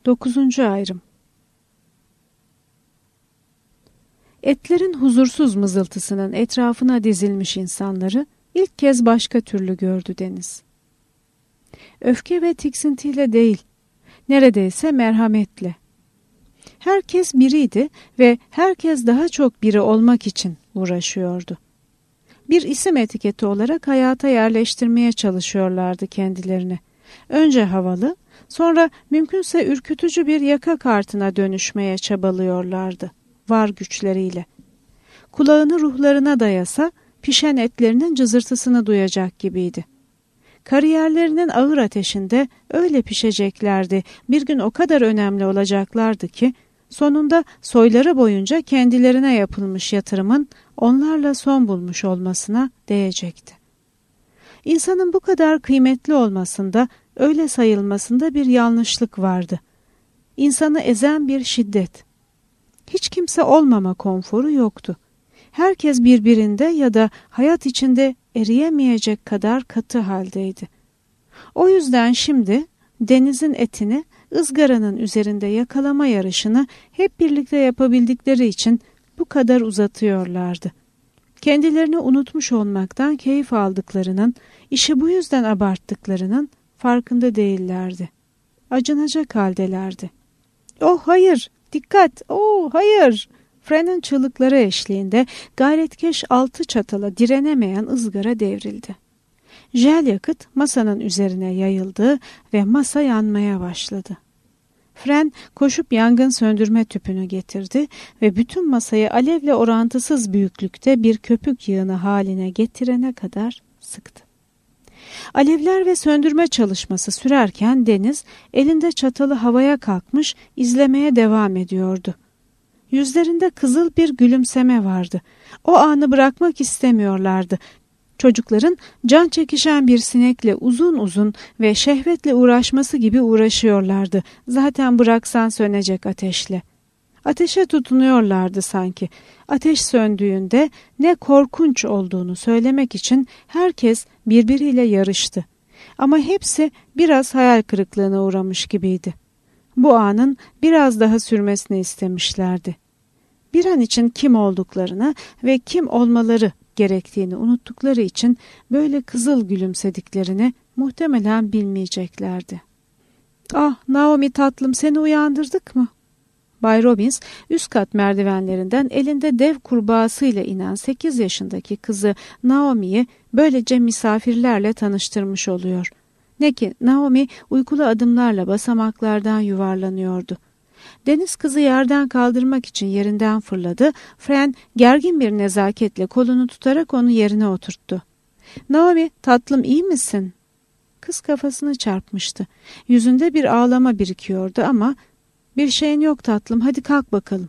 9. ayrım. Etlerin huzursuz mızıltısının etrafına dizilmiş insanları ilk kez başka türlü gördü Deniz. Öfke ve tiksintiyle değil, neredeyse merhametle. Herkes biriydi ve herkes daha çok biri olmak için uğraşıyordu. Bir isim etiketi olarak hayata yerleştirmeye çalışıyorlardı kendilerini. Önce havalı, sonra mümkünse ürkütücü bir yaka kartına dönüşmeye çabalıyorlardı, var güçleriyle. Kulağını ruhlarına dayasa, pişen etlerinin cızırtısını duyacak gibiydi. Kariyerlerinin ağır ateşinde öyle pişeceklerdi, bir gün o kadar önemli olacaklardı ki, sonunda soyları boyunca kendilerine yapılmış yatırımın onlarla son bulmuş olmasına değecekti. İnsanın bu kadar kıymetli olmasında, öyle sayılmasında bir yanlışlık vardı. İnsanı ezen bir şiddet. Hiç kimse olmama konforu yoktu. Herkes birbirinde ya da hayat içinde eriyemeyecek kadar katı haldeydi. O yüzden şimdi denizin etini ızgaranın üzerinde yakalama yarışını hep birlikte yapabildikleri için bu kadar uzatıyorlardı. Kendilerini unutmuş olmaktan keyif aldıklarının, işi bu yüzden abarttıklarının farkında değillerdi. Acınacak haldelerdi. "Oh hayır, dikkat, oh hayır!" Fran'ın çığlıkları eşliğinde gayretkeş 6 çatala direnemeyen ızgara devrildi. Jel yakıt masanın üzerine yayıldı ve masa yanmaya başladı. Fren koşup yangın söndürme tüpünü getirdi ve bütün masayı alevle orantısız büyüklükte bir köpük yığını haline getirene kadar sıktı. Alevler ve söndürme çalışması sürerken Deniz elinde çatalı havaya kalkmış izlemeye devam ediyordu. Yüzlerinde kızıl bir gülümseme vardı. O anı bırakmak istemiyorlardı. Çocukların can çekişen bir sinekle uzun uzun ve şehvetle uğraşması gibi uğraşıyorlardı. Zaten bıraksan sönecek ateşle. Ateşe tutunuyorlardı sanki. Ateş söndüğünde ne korkunç olduğunu söylemek için herkes birbiriyle yarıştı. Ama hepsi biraz hayal kırıklığına uğramış gibiydi. Bu anın biraz daha sürmesini istemişlerdi. Bir an için kim olduklarını ve kim olmaları gerektiğini unuttukları için böyle kızıl gülümsediklerini muhtemelen bilmeyeceklerdi. "Ah Naomi tatlım, seni uyandırdık mı?" Bay Robbins üst kat merdivenlerinden elinde dev kurbağasıyla inen 8 yaşındaki kızı Naomi'yi böylece misafirlerle tanıştırmış oluyor. Ne ki Naomi uykulu adımlarla basamaklardan yuvarlanıyordu. Deniz kızı yerden kaldırmak için yerinden fırladı. Fren gergin bir nezaketle kolunu tutarak onu yerine oturttu. "Naomi tatlım, iyi misin?" Kız kafasını çarpmıştı. Yüzünde bir ağlama birikiyordu ama "Bir şeyin yok tatlım, hadi kalk bakalım."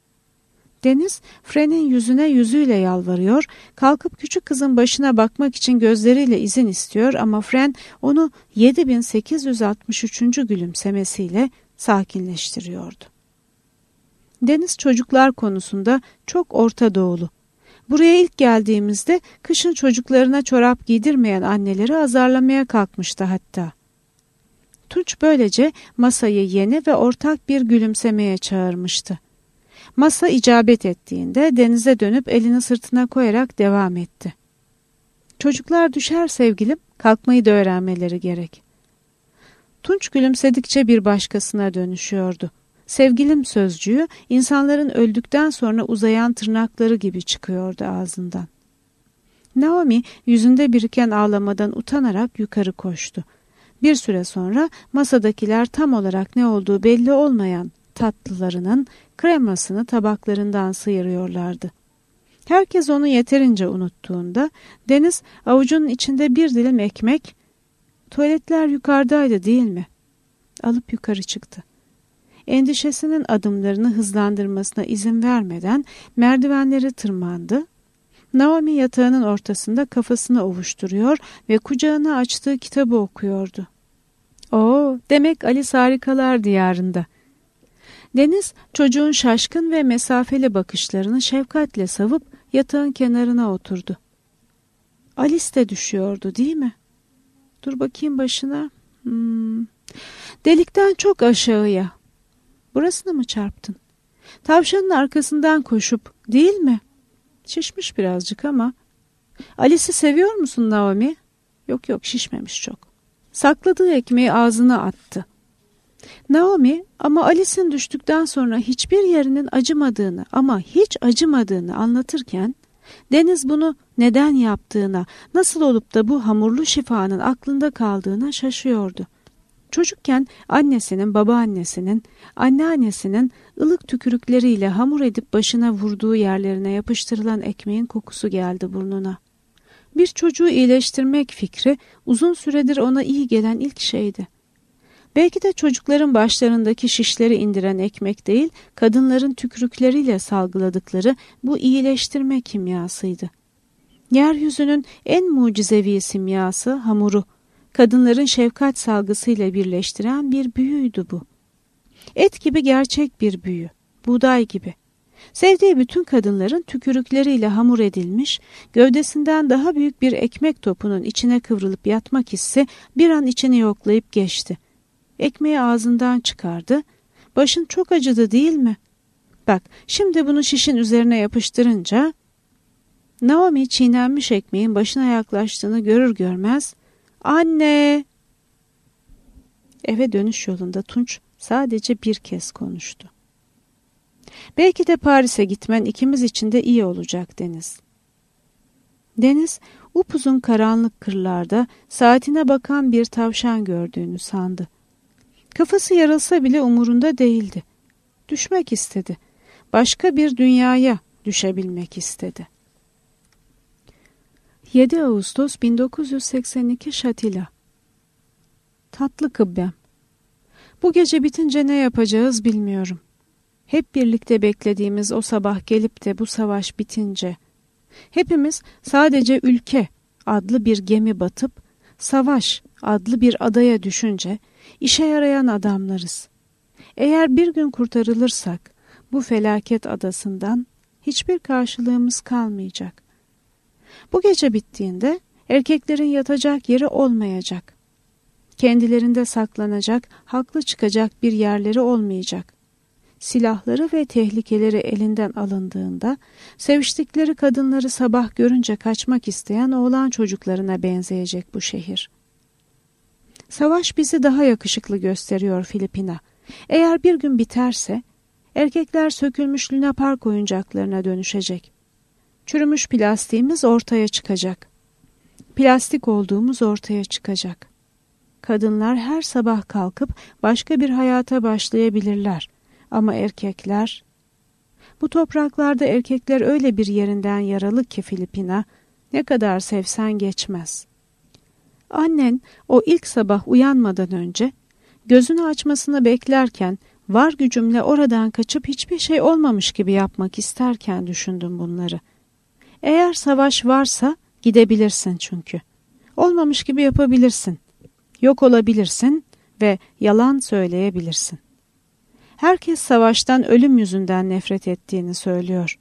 Deniz Fren'in yüzüne yüzüyle yalvarıyor, kalkıp küçük kızın başına bakmak için gözleriyle izin istiyor ama Fren onu 7863. gülümsemesiyle sakinleştiriyordu. Deniz çocuklar konusunda çok Orta Doğulu. Buraya ilk geldiğimizde kışın çocuklarına çorap giydirmeyen anneleri azarlamaya kalkmıştı hatta. Tunç böylece masayı yeni ve ortak bir gülümsemeye çağırmıştı. Masa icabet ettiğinde Deniz'e dönüp elini sırtına koyarak devam etti. "Çocuklar düşer sevgilim, kalkmayı da öğrenmeleri gerek." Tunç gülümsedikçe bir başkasına dönüşüyordu. Sevgilim sözcüğü insanların öldükten sonra uzayan tırnakları gibi çıkıyordu ağzından. Naomi yüzünde biriken ağlamadan utanarak yukarı koştu. Bir süre sonra masadakiler tam olarak ne olduğu belli olmayan tatlılarının kremasını tabaklarından sıyırıyorlardı. Herkes onu yeterince unuttuğunda Deniz avucunun içinde bir dilim ekmek, "Tuvaletler yukarıdaydı değil mi?" alıp yukarı çıktı. Endişesinin adımlarını hızlandırmasına izin vermeden merdivenleri tırmandı. Naomi yatağının ortasında kafasını ovuşturuyor ve kucağına açtığı kitabı okuyordu. "Oo, demek Alice Harikalar Diyarında." Deniz çocuğun şaşkın ve mesafeli bakışlarını şefkatle savup yatağın kenarına oturdu. "Alice de düşüyordu değil mi? Dur bakayım başına. Delikten çok aşağıya. Burasına mı çarptın? Tavşanın arkasından koşup, değil mi? Şişmiş birazcık ama. Alice'i seviyor musun Naomi? Yok yok, şişmemiş çok. Sakladığı ekmeği ağzına attı. Naomi ama Alice'in düştükten sonra hiçbir yerinin acımadığını ama hiç acımadığını anlatırken Deniz bunu neden yaptığına, nasıl olup da bu hamurlu şifanın aklında kaldığına şaşıyordu. Çocukken annesinin, babaannesinin, anneannesinin ılık tükürükleriyle hamur edip başına vurduğu yerlerine yapıştırılan ekmeğin kokusu geldi burnuna. Bir çocuğu iyileştirmek fikri uzun süredir ona iyi gelen ilk şeydi. Belki de çocukların başlarındaki şişleri indiren ekmek değil, kadınların tükürükleriyle salgıladıkları bu iyileştirme kimyasıydı. Yeryüzünün en mucizevi simyası hamuru, kadınların şefkat salgısıyla birleştiren bir büyüydü bu. Et gibi gerçek bir büyü, buğday gibi. Sevdiği bütün kadınların tükürükleriyle hamur edilmiş, gövdesinden daha büyük bir ekmek topunun içine kıvrılıp yatmak hissi bir an içini yoklayıp geçti. Ekmeği ağzından çıkardı. Başın çok acıdı değil mi? Bak, şimdi bunu şişin üzerine yapıştırınca... Naomi çiğnenmiş ekmeğin başına yaklaştığını görür görmez, "Anne!" Eve dönüş yolunda Tunç sadece bir kez konuştu. "Belki de Paris'e gitmen ikimiz için de iyi olacak Deniz." Deniz, upuzun karanlık kırlarda saatine bakan bir tavşan gördüğünü sandı. Kafası yarılsa bile umurunda değildi. Düşmek istedi. Başka bir dünyaya düşebilmek istedi. 7 Ağustos 1982 Şatila. Tatlı kıbbem. Bu gece bitince ne yapacağız bilmiyorum. Hep birlikte beklediğimiz o sabah gelip de bu savaş bitince, hepimiz sadece ülke adlı bir gemi batıp, savaş adlı bir adaya düşünce, işe yarayan adamlarız. Eğer bir gün kurtarılırsak, bu felaket adasından hiçbir karşılığımız kalmayacak. Bu gece bittiğinde erkeklerin yatacak yeri olmayacak. Kendilerinde saklanacak, haklı çıkacak bir yerleri olmayacak. Silahları ve tehlikeleri elinden alındığında, seviştikleri kadınları sabah görünce kaçmak isteyen oğlan çocuklarına benzeyecek bu şehir. Savaş bizi daha yakışıklı gösteriyor Filipina. Eğer bir gün biterse, erkekler sökülmüş lunapark oyuncaklarına dönüşecek. Çürümüş plastiğimiz ortaya çıkacak. Plastik olduğumuz ortaya çıkacak. Kadınlar her sabah kalkıp başka bir hayata başlayabilirler. Ama erkekler... Bu topraklarda erkekler öyle bir yerinden yaralı ki Filipina, ne kadar sevsen geçmez. Annen o ilk sabah uyanmadan önce, gözünü açmasını beklerken, var gücümle oradan kaçıp hiçbir şey olmamış gibi yapmak isterken düşündüm bunları. Eğer savaş varsa gidebilirsin çünkü. Olmamış gibi yapabilirsin. Yok olabilirsin ve yalan söyleyebilirsin. Herkes savaştan ölüm yüzünden nefret ettiğini söylüyor.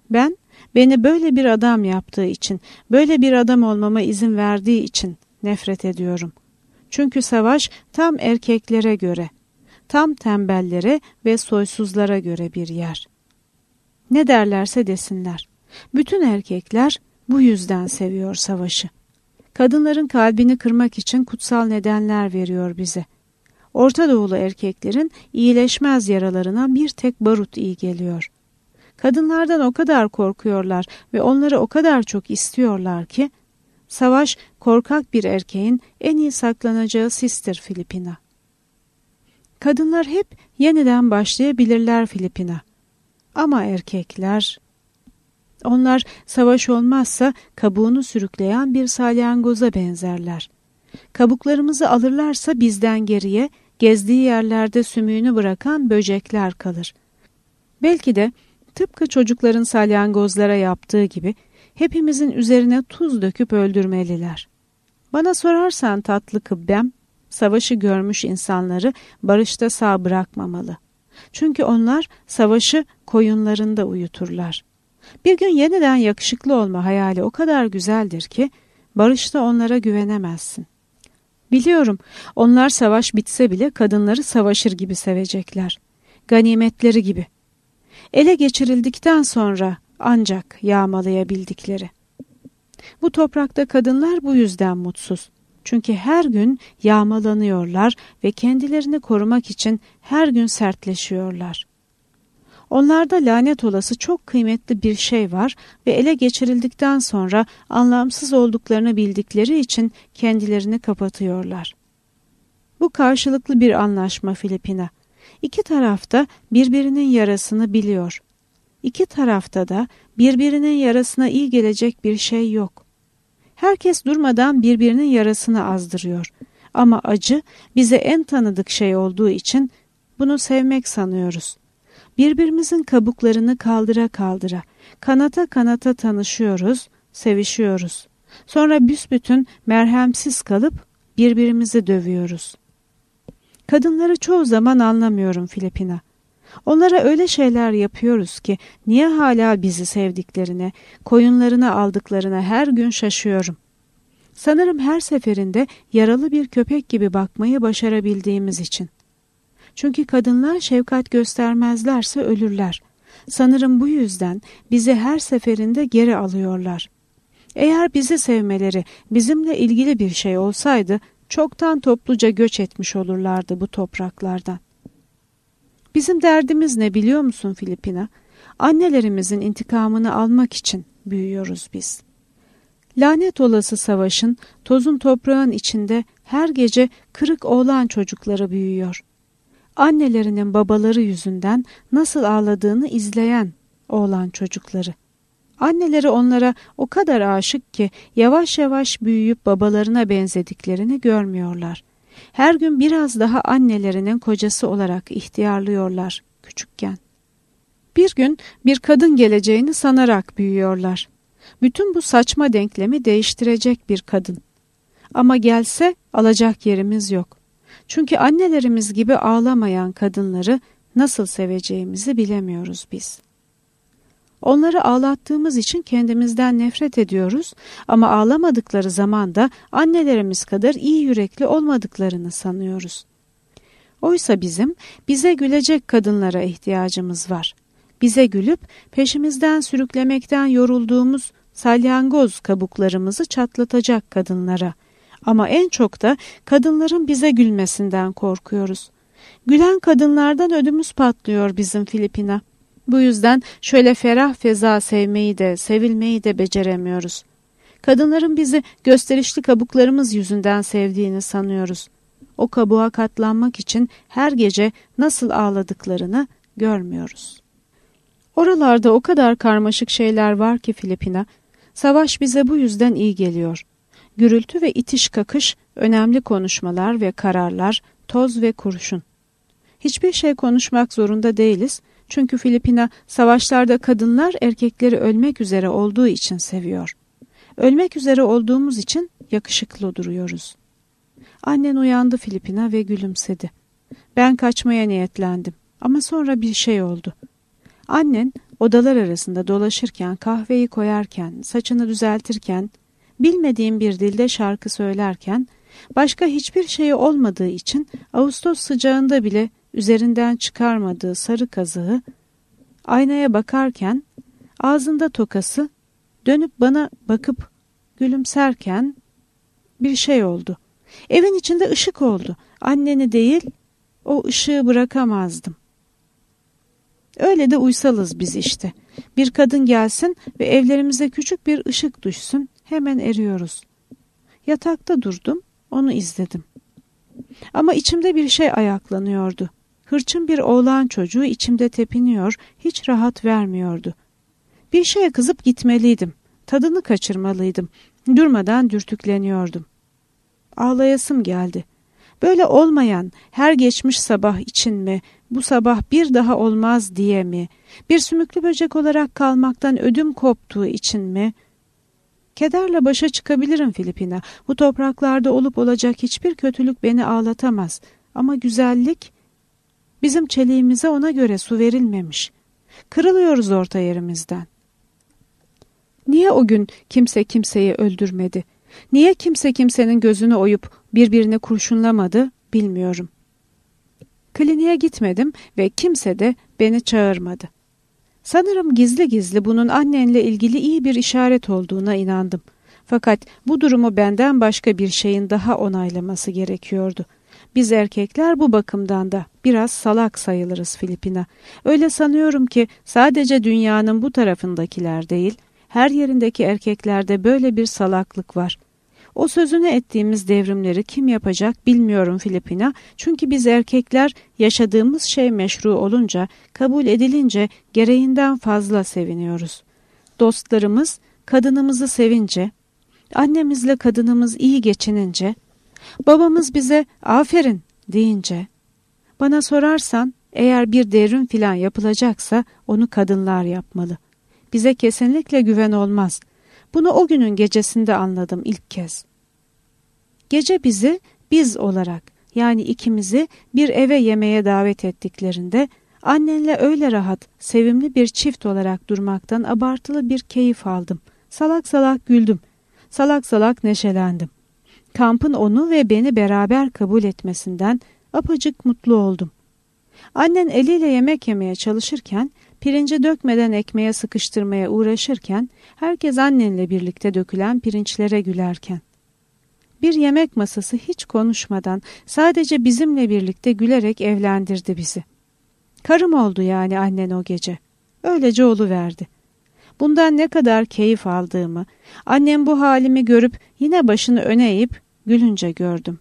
Beni böyle bir adam yaptığı için, böyle bir adam olmama izin verdiği için nefret ediyorum. Çünkü savaş tam erkeklere göre, tam tembellere ve soysuzlara göre bir yer. Ne derlerse desinler. Bütün erkekler bu yüzden seviyor savaşı. Kadınların kalbini kırmak için kutsal nedenler veriyor bize. Orta Doğulu erkeklerin iyileşmez yaralarına bir tek barut iyi geliyor. Kadınlardan o kadar korkuyorlar ve onları o kadar çok istiyorlar ki, savaş korkak bir erkeğin en iyi saklanacağı sistir Filipina. Kadınlar hep yeniden başlayabilirler Filipina. Ama erkekler... Onlar savaş olmazsa kabuğunu sürükleyen bir salyangoza benzerler. Kabuklarımızı alırlarsa bizden geriye gezdiği yerlerde sümüğünü bırakan böcekler kalır. Belki de tıpkı çocukların salyangozlara yaptığı gibi hepimizin üzerine tuz döküp öldürmeliler. Bana sorarsan tatlı kıbbem, savaşı görmüş insanları barışta sağ bırakmamalı. Çünkü onlar savaşı koyunlarında uyuturlar. Bir gün yeniden yakışıklı olma hayali o kadar güzeldir ki barışta onlara güvenemezsin. Biliyorum, onlar savaş bitse bile kadınları savaşır gibi sevecekler. ganimetleri gibi. Ele geçirildikten sonra ancak yağmalayabildikleri. Bu toprakta kadınlar bu yüzden mutsuz. Çünkü her gün yağmalanıyorlar ve kendilerini korumak için her gün sertleşiyorlar. Onlarda lanet olası çok kıymetli bir şey var ve ele geçirildikten sonra anlamsız olduklarını bildikleri için kendilerini kapatıyorlar. Bu karşılıklı bir anlaşma Filipina. İki tarafta birbirinin yarasını biliyor. İki tarafta da birbirinin yarasına iyi gelecek bir şey yok. Herkes durmadan birbirinin yarasını azdırıyor. Ama acı bize en tanıdık şey olduğu için bunu sevmek sanıyoruz. Birbirimizin kabuklarını kaldıra kaldıra, kanata kanata tanışıyoruz, sevişiyoruz. Sonra büsbütün merhemsiz kalıp birbirimizi dövüyoruz. Kadınları çoğu zaman anlamıyorum Filipina. Onlara öyle şeyler yapıyoruz ki niye hala bizi sevdiklerine, koyunlarına aldıklarına her gün şaşıyorum. Sanırım her seferinde yaralı bir köpek gibi bakmayı başarabildiğimiz için. Çünkü kadınlar şefkat göstermezlerse ölürler. Sanırım bu yüzden bizi her seferinde geri alıyorlar. Eğer bizi sevmeleri bizimle ilgili bir şey olsaydı, çoktan topluca göç etmiş olurlardı bu topraklardan. Bizim derdimiz ne biliyor musun Filipina? Annelerimizin intikamını almak için büyüyoruz biz. Lanet olası savaşın, tozun toprağın içinde her gece kırık oğlan çocukları büyüyor. Annelerinin babaları yüzünden nasıl ağladığını izleyen oğlan çocukları. Anneleri onlara o kadar aşık ki yavaş yavaş büyüyüp babalarına benzediklerini görmüyorlar. Her gün biraz daha annelerinin kocası olarak ihtiyarlıyorlar küçükken. Bir gün bir kadın geleceğini sanarak büyüyorlar. Bütün bu saçma denklemi değiştirecek bir kadın. Ama gelse alacak yerimiz yok. Çünkü annelerimiz gibi ağlamayan kadınları nasıl seveceğimizi bilemiyoruz biz. Onları ağlattığımız için kendimizden nefret ediyoruz ama ağlamadıkları zaman da annelerimiz kadar iyi yürekli olmadıklarını sanıyoruz. Oysa bize gülecek kadınlara ihtiyacımız var. Bize gülüp peşimizden sürüklemekten yorulduğumuz salyangoz kabuklarımızı çatlatacak kadınlara. Ama en çok da kadınların bize gülmesinden korkuyoruz. Gülen kadınlardan ödümüz patlıyor bizim Filipina. Bu yüzden şöyle ferah feza sevmeyi de sevilmeyi de beceremiyoruz. Kadınların bizi gösterişli kabuklarımız yüzünden sevdiğini sanıyoruz. O kabuğa katlanmak için her gece nasıl ağladıklarını görmüyoruz. Oralarda o kadar karmaşık şeyler var ki Filipina, savaş bize bu yüzden iyi geliyor. Gürültü ve itiş kakış, önemli konuşmalar ve kararlar, toz ve kurşun. Hiçbir şey konuşmak zorunda değiliz. Çünkü Filipina savaşlarda kadınlar erkekleri ölmek üzere olduğu için seviyor. Ölmek üzere olduğumuz için yakışıklı duruyoruz. Annen uyandı Filipina ve gülümsedi. Ben kaçmaya niyetlendim ama sonra bir şey oldu. Annen odalar arasında dolaşırken, kahveyi koyarken, saçını düzeltirken, bilmediğim bir dilde şarkı söylerken, başka hiçbir şeyi olmadığı için Ağustos sıcağında bile üzerinden çıkarmadığı sarı kazığı, aynaya bakarken, ağzında tokası, dönüp bana bakıp gülümserken bir şey oldu. Evin içinde ışık oldu. Anneni değil, o ışığı bırakamazdım. Öyle de uysalız biz işte. Bir kadın gelsin ve evlerimize küçük bir ışık düşsün, hemen eriyoruz. Yatakta durdum, onu izledim. Ama içimde bir şey ayaklanıyordu. Hırçın bir oğlan çocuğu içimde tepiniyor, hiç rahat vermiyordu. Bir şeye kızıp gitmeliydim. Tadını kaçırmalıydım. Durmadan dürtükleniyordum. Ağlayasım geldi. Böyle olmayan her geçmiş sabah için mi, bu sabah bir daha olmaz diye mi, bir sümüklü böcek olarak kalmaktan ödüm koptuğu için mi? Kederle başa çıkabilirim Filipina. Bu topraklarda olup olacak hiçbir kötülük beni ağlatamaz. Ama güzellik, bizim çeliğimize ona göre su verilmemiş. Kırılıyoruz orta yerimizden. Niye o gün kimse kimseyi öldürmedi? Niye kimse kimsenin gözünü oyup birbirini kurşunlamadı bilmiyorum. Kliniğe gitmedim ve kimse de beni çağırmadı. Sanırım gizli gizli bunun annenle ilgili iyi bir işaret olduğuna inandım. Fakat bu durumu benden başka bir şeyin daha onaylaması gerekiyordu. Biz erkekler bu bakımdan da biraz salak sayılırız Filipina. Öyle sanıyorum ki sadece dünyanın bu tarafındakiler değil, her yerindeki erkeklerde böyle bir salaklık var. O sözünü ettiğimiz devrimleri kim yapacak bilmiyorum Filipina. Çünkü biz erkekler yaşadığımız şey meşru olunca, kabul edilince gereğinden fazla seviniyoruz. Dostlarımız kadınımızı sevince, annemizle kadınımız iyi geçinince, babamız bize aferin deyince, bana sorarsan eğer bir devrim filan yapılacaksa onu kadınlar yapmalı. Bize kesinlikle güven olmaz. Bunu o günün gecesinde anladım ilk kez. Gece bizi biz olarak yani ikimizi bir eve yemeğe davet ettiklerinde annenle öyle rahat, sevimli bir çift olarak durmaktan abartılı bir keyif aldım. Salak salak güldüm. Salak salak neşelendim. Kampın onu ve beni beraber kabul etmesinden apacık mutlu oldum. Annen eliyle yemek yemeye çalışırken, pirinci dökmeden ekmeğe sıkıştırmaya uğraşırken, herkes annenle birlikte dökülen pirinçlere gülerken. Bir yemek masası hiç konuşmadan sadece bizimle birlikte gülerek evlendirdi bizi. Karım oldu yani annen o gece. Öylece oluverdi. Bundan ne kadar keyif aldığımı, annem bu halimi görüp yine başını öne eğip gülünce gördüm.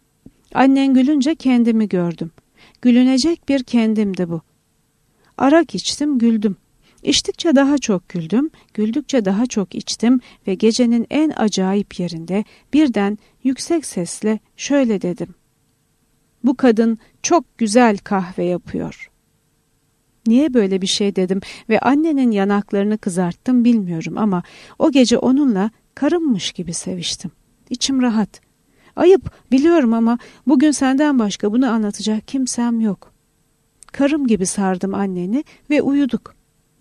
Annen gülünce kendimi gördüm. Gülünecek bir kendimdi bu. Arak içtim, güldüm. İçtikçe daha çok güldüm, güldükçe daha çok içtim ve gecenin en acayip yerinde birden yüksek sesle şöyle dedim. Bu kadın çok güzel kahve yapıyor. Niye böyle bir şey dedim ve annenin yanaklarını kızarttım bilmiyorum ama o gece onunla karımmış gibi seviştim. İçim rahat. Ayıp biliyorum ama bugün senden başka bunu anlatacak kimsem yok. Karım gibi sardım anneni ve uyuduk.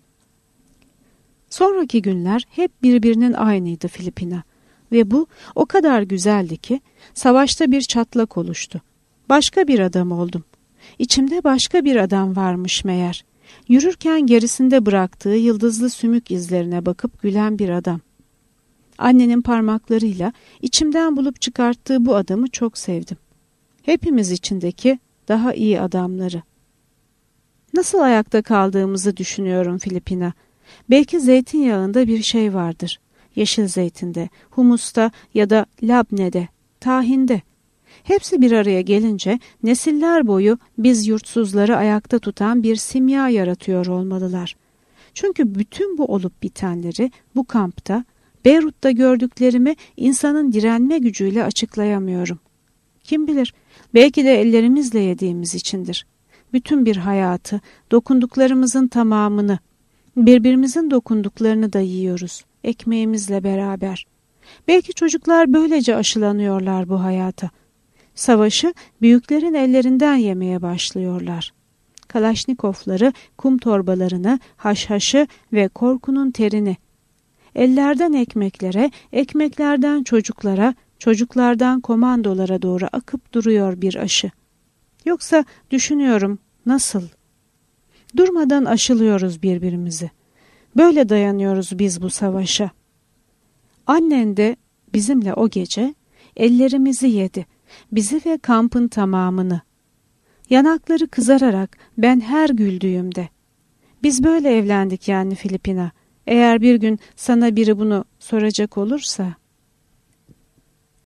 Sonraki günler hep birbirinin aynıydı Filipina ve bu o kadar güzeldi ki savaşta bir çatlak oluştu. Başka bir adam oldum. İçimde başka bir adam varmış meğer. Yürürken gerisinde bıraktığı yıldızlı sümük izlerine bakıp gülen bir adam. Annenin parmaklarıyla içimden bulup çıkarttığı bu adamı çok sevdim. Hepimiz içindeki daha iyi adamları. Nasıl ayakta kaldığımızı düşünüyorum Filipina. Belki zeytinyağında bir şey vardır. Yeşil zeytinde, humusta ya da labnede, tahinde. Hepsi bir araya gelince nesiller boyu biz yurtsuzları ayakta tutan bir simya yaratıyor olmalılar. Çünkü bütün bu olup bitenleri bu kampta, Beyrut'ta gördüklerimi insanın direnme gücüyle açıklayamıyorum. Kim bilir, belki de ellerimizle yediğimiz içindir. Bütün bir hayatı, dokunduklarımızın tamamını, birbirimizin dokunduklarını da yiyoruz, ekmeğimizle beraber. Belki çocuklar böylece aşılanıyorlar bu hayata. Savaşı büyüklerin ellerinden yemeye başlıyorlar. Kalaşnikovları, kum torbalarını, haşhaşı ve korkunun terini. Ellerden ekmeklere, ekmeklerden çocuklara, çocuklardan komandolara doğru akıp duruyor bir aşı. Yoksa düşünüyorum nasıl? Durmadan aşılıyoruz birbirimizi. Böyle dayanıyoruz biz bu savaşa. Annen de bizimle o gece ellerimizi yedi. Bizi ve kampın tamamını. Yanakları kızararak ben her güldüğümde. Biz böyle evlendik yani Filipina. Eğer bir gün sana biri bunu soracak olursa...